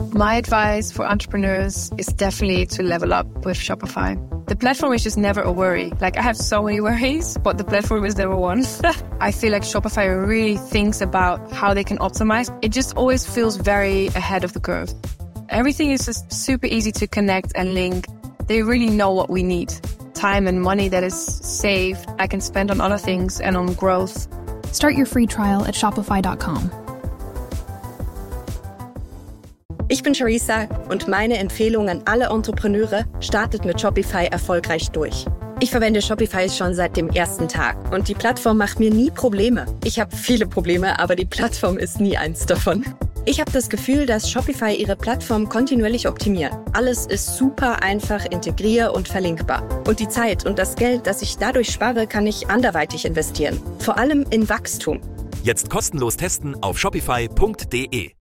My advice for entrepreneurs is definitely to level up with Shopify. The platform is just never a worry. Like, I have so many worries, but the platform is number one. I feel like Shopify really thinks about how they can optimize. It just always feels very ahead of the curve. Everything is just super easy to connect and link. They really know what we need. Time and money that is saved, I can spend on other things and on growth. Start your free trial at shopify.com. Ich bin Charissa und meine Empfehlung an alle Entrepreneure: startet mit Shopify erfolgreich durch. Ich verwende Shopify schon seit dem ersten Tag und die Plattform macht mir nie Probleme. Ich habe viele Probleme, aber die Plattform ist nie eins davon. Ich habe das Gefühl, dass Shopify ihre Plattform kontinuierlich optimiert. Alles ist super einfach integrier- und verlinkbar. Und die Zeit und das Geld, das ich dadurch spare, kann ich anderweitig investieren. Vor allem in Wachstum. Jetzt kostenlos testen auf shopify.de.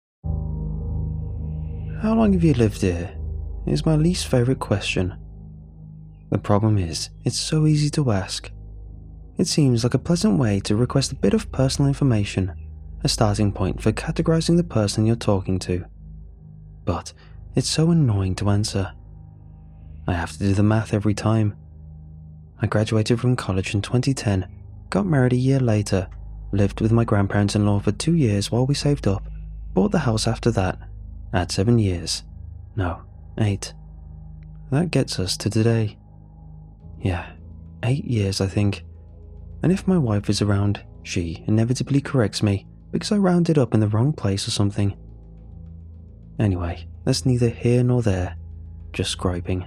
How long have you lived here? Is my least favourite question. The problem is, it's so easy to ask. It seems like a pleasant way to request a bit of personal information, a starting point for categorising the person you're talking to. But it's so annoying to answer. I have to do the math every time. I graduated from college in 2010, got married a year later, lived with my grandparents-in-law for 2 years while we saved up, bought the house after that, at 7 years. No, 8. That gets us to today. Yeah, 8 years I think. And if my wife is around, she inevitably corrects me because I rounded up in the wrong place or something. Anyway, that's neither here nor there, just griping.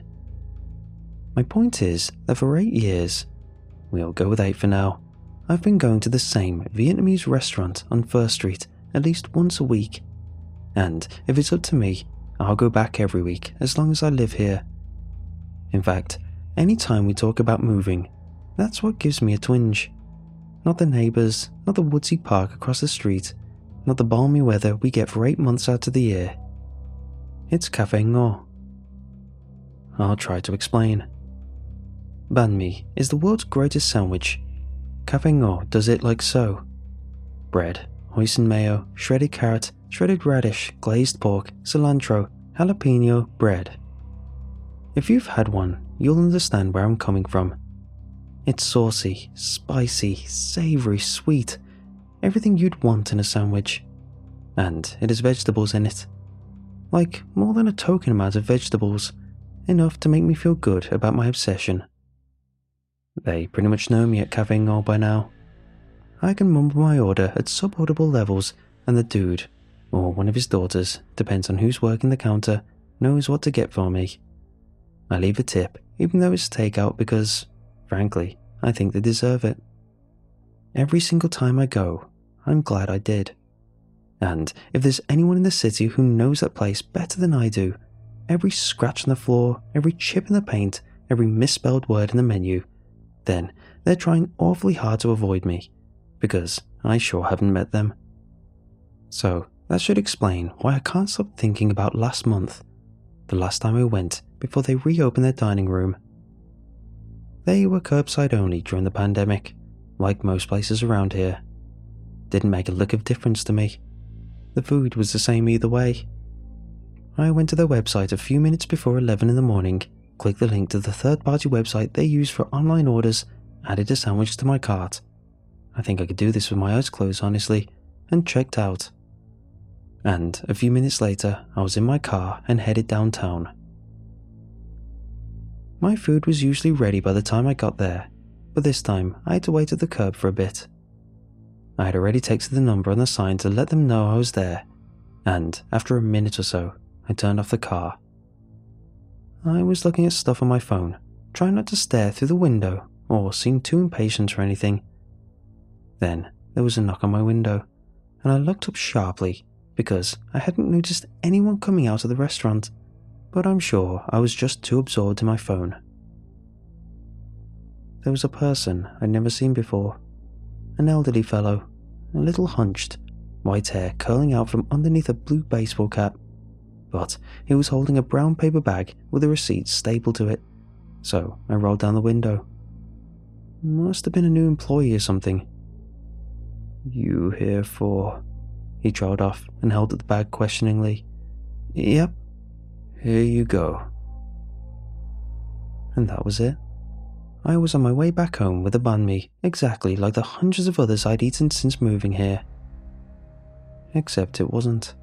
My point is that for 8 years, we'll go with 8 for now, I've been going to the same Vietnamese restaurant on First Street at least once a week. And if it's up to me, I'll go back every week as long as I live here. In fact, any time we talk about moving, that's what gives me a twinge. Not the neighbours, not the woodsy park across the street, not the balmy weather we get for 8 months out of the year. It's Café Ngo. I'll try to explain. Banh mi is the world's greatest sandwich. Café Ngo does it like so. Bread, hoisin mayo, shredded carrot, shredded radish, glazed pork, cilantro, jalapeno, bread. If you've had one, you'll understand where I'm coming from. It's saucy, spicy, savoury, sweet, everything you'd want in a sandwich. And it has vegetables in it. Like more than a token amount of vegetables, enough to make me feel good about my obsession. They pretty much know me at Café Ngo by now. I can mumble my order at sub-audible levels and the dude, or one of his daughters, depends on who's working the counter, knows what to get for me. I leave a tip, even though it's takeout because, frankly, I think they deserve it. Every single time I go, I'm glad I did. And if there's anyone in the city who knows that place better than I do, every scratch on the floor, every chip in the paint, every misspelled word in the menu, then they're trying awfully hard to avoid me, because I sure haven't met them. So that should explain why I can't stop thinking about last month, the last time I went before they reopened their dining room. They were curbside only during the pandemic, like most places around here. Didn't make a lick of difference to me. The food was the same either way. I went to their website a few minutes before 11 in the morning, clicked the link to the third-party website they use for online orders, added a sandwich to my cart. I think I could do this with my eyes closed, honestly, and checked out. And a few minutes later, I was in my car and headed downtown. My food was usually ready by the time I got there, but this time I had to wait at the curb for a bit. I had already texted the number on the sign to let them know I was there, and after a minute or so, I turned off the car. I was looking at stuff on my phone, trying not to stare through the window or seem too impatient or anything. Then there was a knock on my window, and I looked up sharply because I hadn't noticed anyone coming out of the restaurant, but I'm sure I was just too absorbed in my phone. There was a person I'd never seen before, an elderly fellow, a little hunched, white hair curling out from underneath a blue baseball cap, but he was holding a brown paper bag with a receipt stapled to it, so I rolled down the window. Must have been a new employee or something. "You here for?" He trailed off and held up the bag questioningly. Yep, here you go. And that was it. I was on my way back home with a banh mi, exactly like the hundreds of others I'd eaten since moving here. Except it wasn't.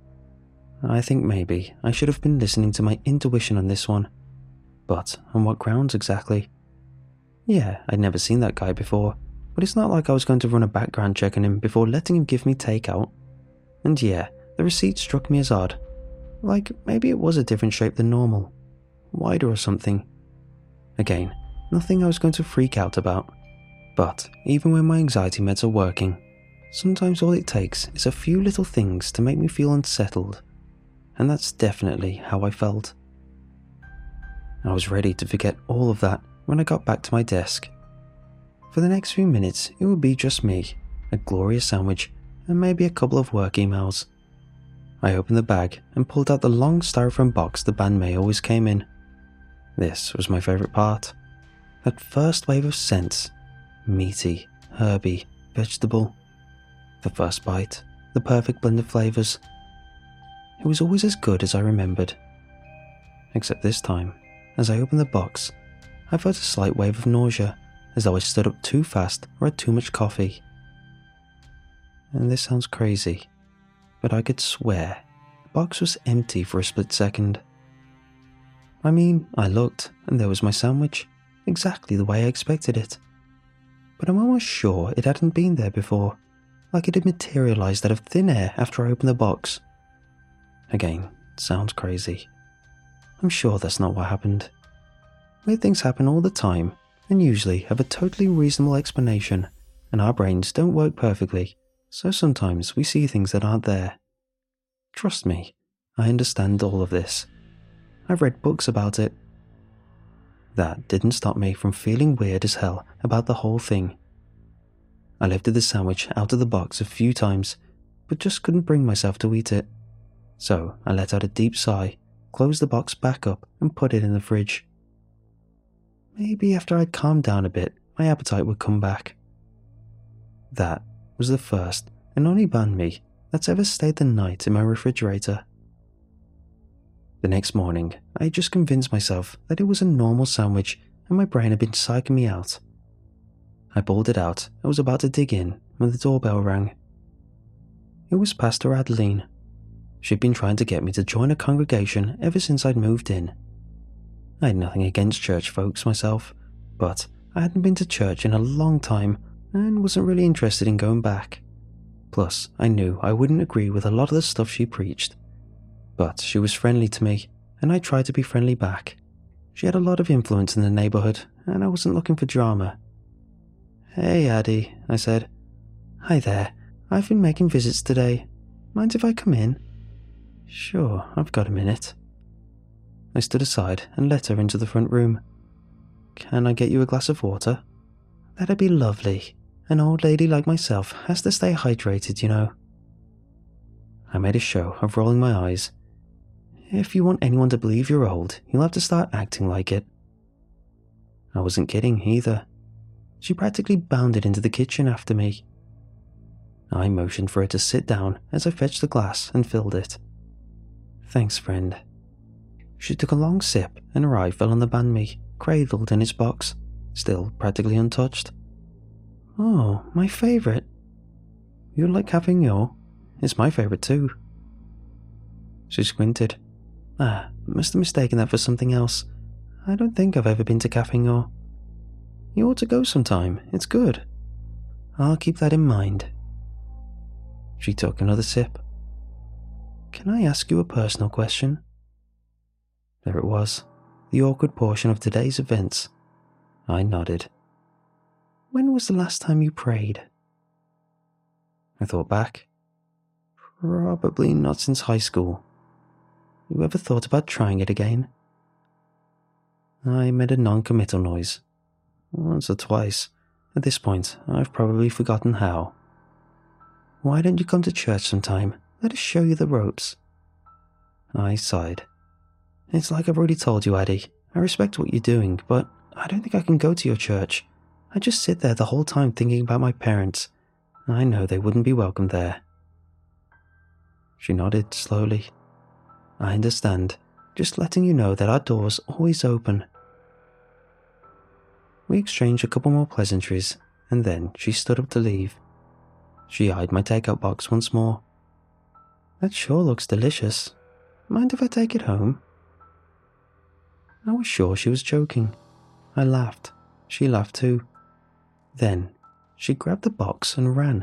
I think maybe I should have been listening to my intuition on this one. But on what grounds exactly? Yeah, I'd never seen that guy before, but it's not like I was going to run a background check on him before letting him give me takeout. And yeah, the receipt struck me as odd. Like, maybe it was a different shape than normal. Wider or something. Again, nothing I was going to freak out about. But even when my anxiety meds are working, sometimes all it takes is a few little things to make me feel unsettled. And that's definitely how I felt. I was ready to forget all of that when I got back to my desk. For the next few minutes, it would be just me, a glorious sandwich, and maybe a couple of work emails. I opened the bag and pulled out the long styrofoam box the banh mi always came in. This was my favourite part. That first wave of scents. Meaty, herby, vegetable. The first bite, the perfect blend of flavours. It was always as good as I remembered. Except this time, as I opened the box, I felt a slight wave of nausea, as though I stood up too fast or had too much coffee. And this sounds crazy, but I could swear the box was empty for a split second. I mean, I looked, and there was my sandwich, exactly the way I expected it. But I'm almost sure it hadn't been there before, like it had materialised out of thin air after I opened the box. Again, it sounds crazy. I'm sure that's not what happened. Weird things happen all the time, and usually have a totally reasonable explanation, and our brains don't work perfectly, so sometimes we see things that aren't there. Trust me, I understand all of this. I've read books about it. That didn't stop me from feeling weird as hell about the whole thing. I lifted the sandwich out of the box a few times, but just couldn't bring myself to eat it. So I let out a deep sigh, closed the box back up and put it in the fridge. Maybe after I'd calmed down a bit, my appetite would come back. That was the first and only banh mi that's ever stayed the night in my refrigerator. The next morning, I just convinced myself that it was a normal sandwich and my brain had been psyching me out. I pulled it out and was about to dig in when the doorbell rang. It was Pastor Adeline. She'd been trying to get me to join a congregation ever since I'd moved in. I had nothing against church folks myself, but I hadn't been to church in a long time and wasn't really interested in going back. Plus, I knew I wouldn't agree with a lot of the stuff she preached. But she was friendly to me, and I tried to be friendly back. She had a lot of influence in the neighbourhood, and I wasn't looking for drama. "Hey, Addie," I said. "Hi there. I've been making visits today. Mind if I come in?" "Sure, I've got a minute." I stood aside and let her into the front room. "Can I get you a glass of water?" "That'd be lovely. An old lady like myself has to stay hydrated, you know." I made a show of rolling my eyes. If you want anyone to believe you're old, you'll have to start acting like it. I wasn't kidding either. She practically bounded into the kitchen after me. I motioned for her to sit down as I fetched the glass and filled it. "Thanks, friend." She took a long sip and her eye fell on the banh mi, cradled in its box, still practically untouched. "Oh, my favourite." "You like Cafignon? It's my favourite too." She squinted. Must have mistaken that for something else. I don't think I've ever been to Cafignon. You ought to go sometime, it's good. I'll keep that in mind. She took another sip. "Can I ask you a personal question?" There it was, the awkward portion of today's events. I nodded. "When was the last time you prayed?" I thought back. Probably not since high school. You ever thought about trying it again? I made a non-committal noise. Once or twice. At this point, I've probably forgotten how. "Why don't you come to church sometime? Let us show you the ropes." I sighed. "It's like I've already told you, Addie. I respect what you're doing, but I don't think I can go to your church. I just sit there the whole time thinking about my parents. I know they wouldn't be welcome there." She nodded slowly. I understand. Just letting you know that our door's always open." We exchanged a couple more pleasantries, and then she stood up to leave. She eyed my takeout box once more. "That sure looks delicious. Mind if I take it home?" I was sure she was joking. I laughed. She laughed too. Then she grabbed the box and ran.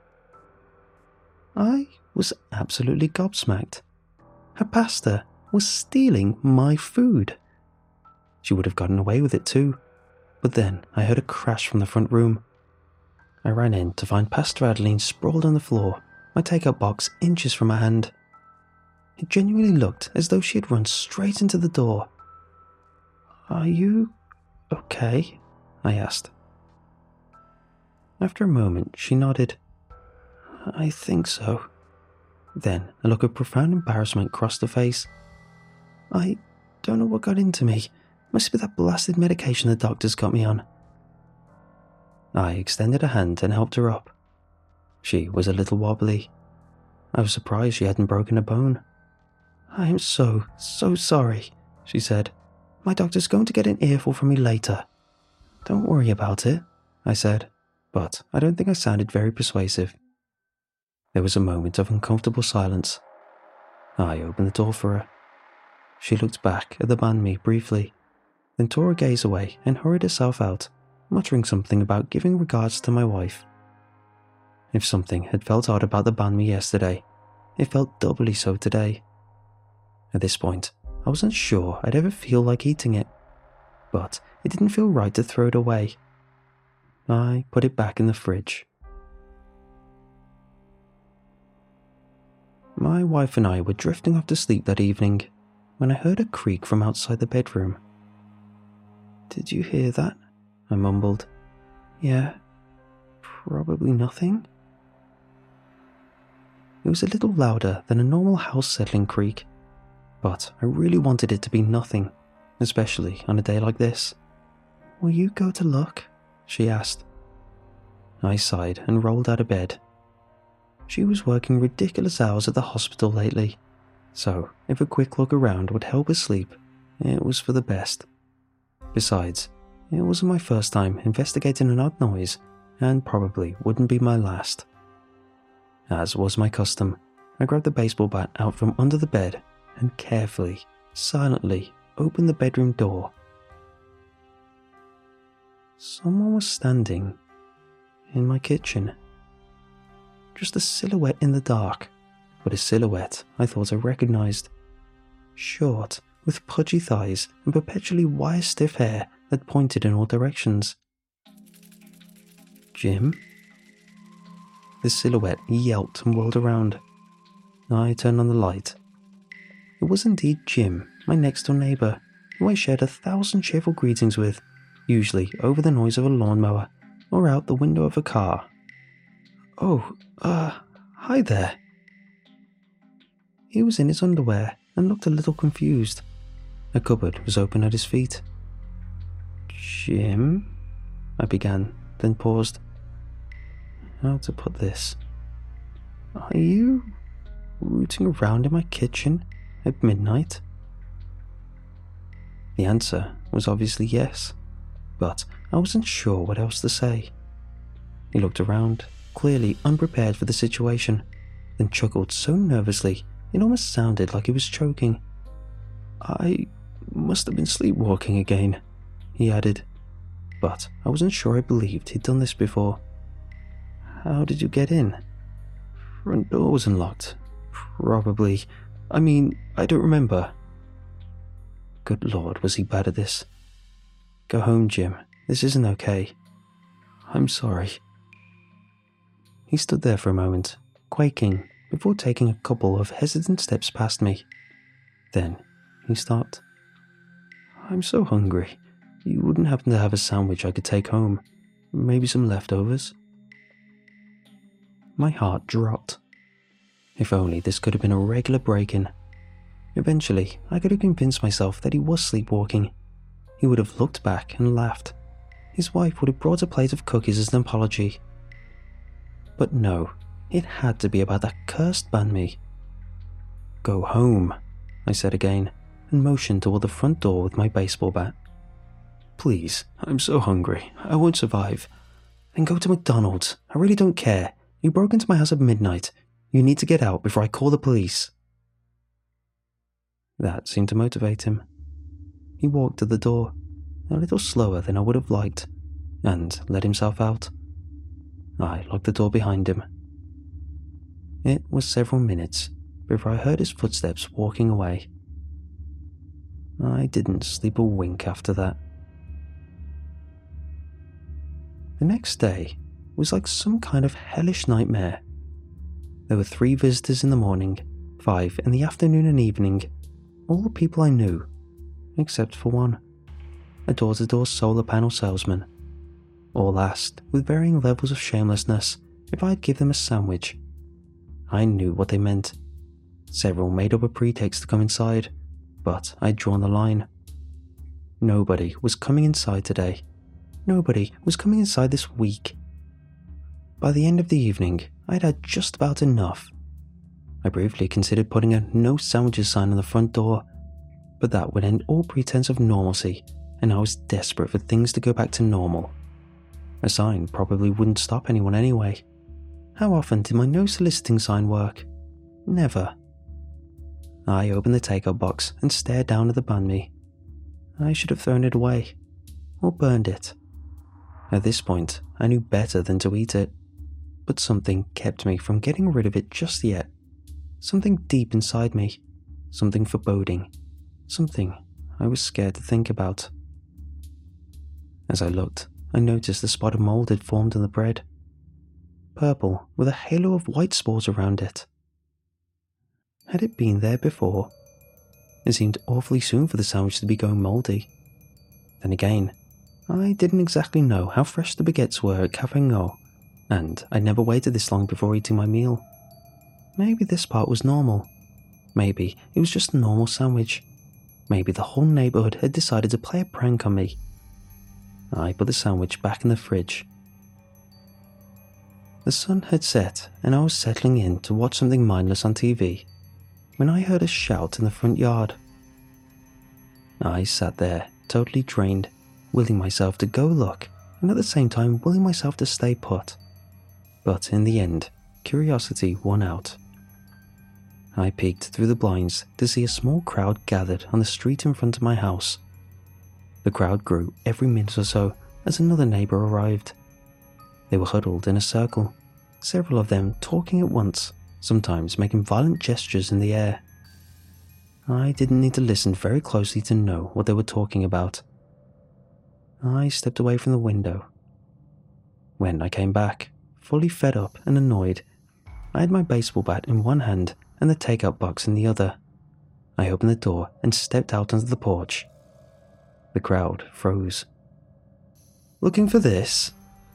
I was absolutely gobsmacked. Her pasta was stealing my food. She would have gotten away with it too, but then I heard a crash from the front room. I ran in to find Pastor Adeline sprawled on the floor, my takeout box inches from her hand. It genuinely looked as though she had run straight into the door. "Are you okay?" I asked. After a moment, she nodded. "I think so." Then a look of profound embarrassment crossed her face. "I don't know what got into me. Must be that blasted medication the doctors got me on." I extended a hand and helped her up. She was a little wobbly. I was surprised she hadn't broken a bone. "I am so sorry," she said. "My doctor's going to get an earful from me later." "Don't worry about it," I said, but I don't think I sounded very persuasive. There was a moment of uncomfortable silence. I opened the door for her. She looked back at the banh mi briefly, then tore her gaze away and hurried herself out, muttering something about giving regards to my wife. If something had felt odd about the banh mi yesterday, it felt doubly so today. At this point, I wasn't sure I'd ever feel like eating it, but it didn't feel right to throw it away. I put it back in the fridge. My wife and I were drifting off to sleep that evening when I heard a creak from outside the bedroom. "Did you hear that?" I mumbled. "Yeah, probably nothing." It was a little louder than a normal house settling creak, but I really wanted it to be nothing, especially on a day like this. "Will you go to look?" she asked. I sighed and rolled out of bed. She was working ridiculous hours at the hospital lately, so if a quick look around would help her sleep, it was for the best. Besides, it wasn't my first time investigating an odd noise, and probably wouldn't be my last. As was my custom, I grabbed the baseball bat out from under the bed and carefully, silently opened the bedroom door. Someone was standing in my kitchen. Just a silhouette in the dark, but a silhouette I thought I recognized. Short, with pudgy thighs and perpetually wire-stiff hair that pointed in all directions. "Jim?" The silhouette yelped and whirled around. I turned on the light. It was indeed Jim, my next-door neighbour, who I shared 1,000 cheerful greetings with, usually over the noise of a lawnmower or out the window of a car. "Oh, hi there." He was in his underwear and looked a little confused. A cupboard was open at his feet. "Jim?" I began, then paused. How to put this? "Are you rooting around in my kitchen at midnight?" The answer was obviously yes, but I wasn't sure what else to say. He looked around, clearly unprepared for the situation, then chuckled so nervously it almost sounded like he was choking. "I must have been sleepwalking again," he added, but I wasn't sure I believed he'd done this before. "How did you get in?" "Front door was unlocked. Probably. I don't remember." Good Lord, was he bad at this. "Go home, Jim. This isn't okay." "I'm sorry." He stood there for a moment, quaking, before taking a couple of hesitant steps past me. Then he stopped. "I'm so hungry. You wouldn't happen to have a sandwich I could take home? Maybe some leftovers?" My heart dropped. If only this could have been a regular break-in. Eventually, I could have convinced myself that he was sleepwalking. He would have looked back and laughed. His wife would have brought a plate of cookies as an apology. But no, it had to be about that cursed banh mi. "Go home," I said again, and motioned toward the front door with my baseball bat. Please, I'm so hungry. I won't survive. Then go to McDonald's. I really don't care. You broke into my house at midnight. You need to get out before I call the police. That seemed to motivate him. He walked to the door, a little slower than I would have liked, and let himself out. I locked the door behind him. It was several minutes before I heard his footsteps walking away. I didn't sleep a wink after that. The next day was like some kind of hellish nightmare. There were 3 visitors in the morning, 5 in the afternoon and evening, all the people I knew, except for one, a door-to-door solar panel salesman. All asked, with varying levels of shamelessness, if I'd give them a sandwich. I knew what they meant. Several made up a pretext to come inside, but I'd drawn the line. Nobody was coming inside today. Nobody was coming inside this week. By the end of the evening, I'd had just about enough. I briefly considered putting a no sandwiches sign on the front door, but that would end all pretense of normalcy, and I was desperate for things to go back to normal. A sign probably wouldn't stop anyone anyway. How often did my no soliciting sign work? Never. I opened the takeout box and stared down at the banh mi. I should have thrown it away, or burned it. At this point, I knew better than to eat it, but something kept me from getting rid of it just yet. Something deep inside me, something foreboding, something I was scared to think about. As I looked, I noticed a spot of mold had formed on the bread. Purple with a halo of white spores around it. Had it been there before? It seemed awfully soon for the sandwich to be going mouldy. Then again, I didn't exactly know how fresh the baguettes were at Café No, and I'd never waited this long before eating my meal. Maybe this part was normal. Maybe it was just a normal sandwich. Maybe the whole neighborhood had decided to play a prank on me. I put the sandwich back in the fridge. The sun had set, and I was settling in to watch something mindless on TV, when I heard a shout in the front yard. I sat there, totally drained, willing myself to go look, and at the same time willing myself to stay put. But in the end, curiosity won out. I peeked through the blinds to see a small crowd gathered on the street in front of my house. The crowd grew every minute or so as another neighbor arrived. They were huddled in a circle, several of them talking at once, sometimes making violent gestures in the air. I didn't need to listen very closely to know what they were talking about. I stepped away from the window. When I came back, fully fed up and annoyed, I had my baseball bat in one hand and the takeout box in the other. I opened the door and stepped out onto the porch. The crowd froze. "Looking for this?"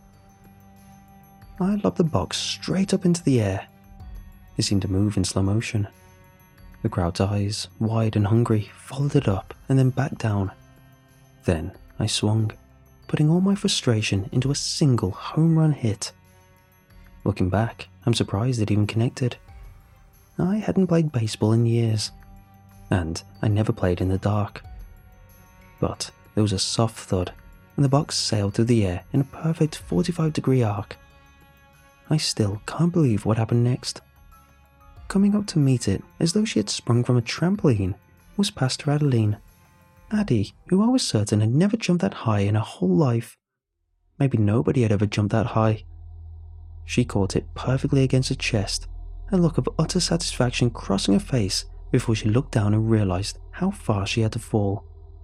I lobbed the box straight up into the air. It seemed to move in slow motion. The crowd's eyes, wide and hungry, followed it up and then back down. Then I swung, putting all my frustration into a single home run hit. Looking back, I'm surprised it even connected. I hadn't played baseball in years, and I never played in the dark. But there was a soft thud, and the box sailed through the air in a perfect 45-degree arc. I still can't believe what happened next. Coming up to meet it as though she had sprung from a trampoline was Pastor Adeline. Addie, who I was certain had never jumped that high in her whole life. Maybe nobody had ever jumped that high. She caught it perfectly against her chest, a look of utter satisfaction crossing her face before she looked down and realized how far she had to fall.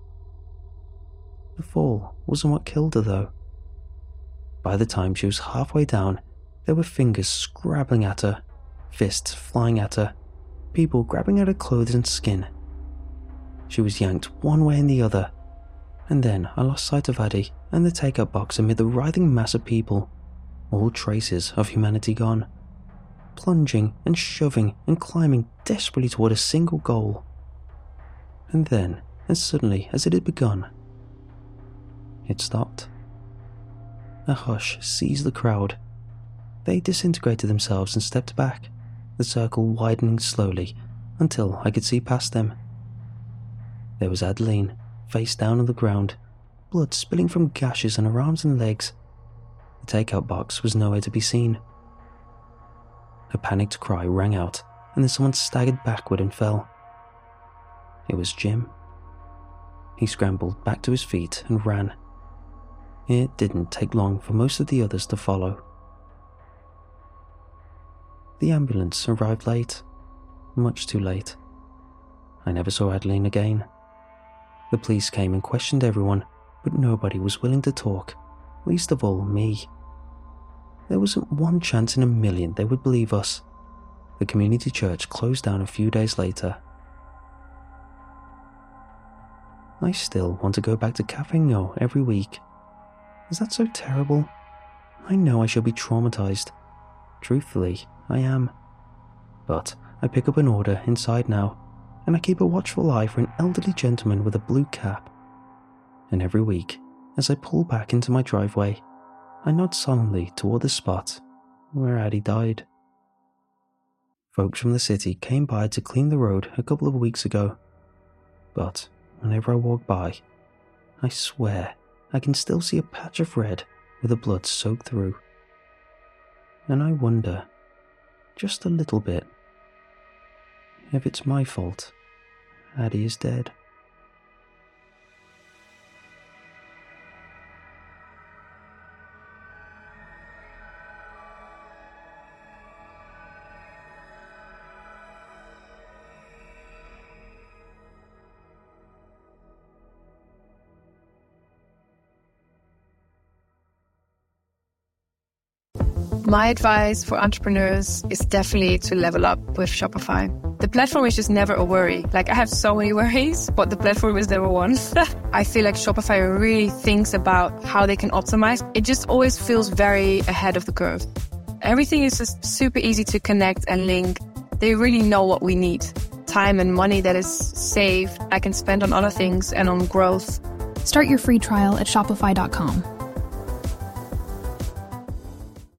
The fall wasn't what killed her, though. By the time she was halfway down, there were fingers scrabbling at her, fists flying at her, people grabbing at her clothes and skin. She was yanked one way and the other, and then I lost sight of Addie and the takeout box amid the writhing mass of people, all traces of humanity gone, plunging and shoving and climbing desperately toward a single goal. And then, as suddenly as it had begun, it stopped. A hush seized the crowd. They disintegrated themselves and stepped back, the circle widening slowly until I could see past them, There was Adeline, face down on the ground, blood spilling from gashes on her arms and legs. The takeout box was nowhere to be seen. A panicked cry rang out, and then someone staggered backward and fell. It was Jim. He scrambled back to his feet and ran. It didn't take long for most of the others to follow. The ambulance arrived late, much too late. I never saw Adeline again. The police came and questioned everyone, but nobody was willing to talk, least of all me. There wasn't one chance in a million they would believe us. The community church closed down a few days later. I still want to go back to Cafe No every week. Is that so terrible? I know I shall be traumatized. Truthfully, I am. But I pick up an order inside now, and I keep a watchful eye for an elderly gentleman with a blue cap. And every week, as I pull back into my driveway, I nod solemnly toward the spot where Addie died. Folks from the city came by to clean the road a couple of weeks ago, but whenever I walk by, I swear I can still see a patch of red with the blood soaked through. And I wonder, just a little bit, if it's my fault Addie is dead. My advice for entrepreneurs is definitely to level up with Shopify. The platform is just never a worry. Like, I have so many worries, but the platform is never one. I feel like Shopify really thinks about how they can optimize. It just always feels very ahead of the curve. Everything is just super easy to connect and link. They really know what we need. Time and money that is saved, I can spend on other things and on growth. Start your free trial at Shopify.com.